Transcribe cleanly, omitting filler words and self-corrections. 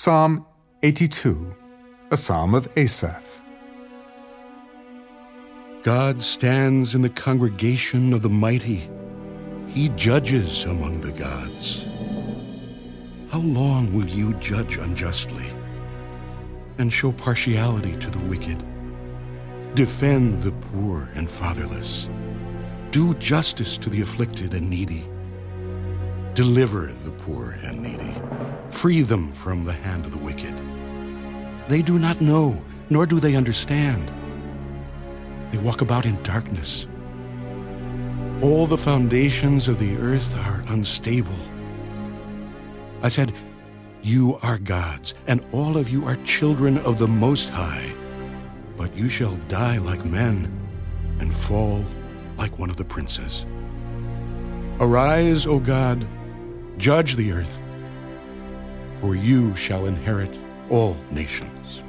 Psalm 82, a psalm of Asaph. God stands in the congregation of the mighty. He judges among the gods. How long will you judge unjustly and show partiality to the wicked? Defend the poor and fatherless. Do justice to the afflicted and needy. Deliver the poor and needy. Free them from the hand of the wicked. They do not know, nor do they understand. They walk about in darkness. All the foundations of the earth are unstable. I said, you are gods, and all of you are children of the Most High. But you shall die like men and fall like one of the princes. Arise, O God, judge the earth, for you shall inherit all nations.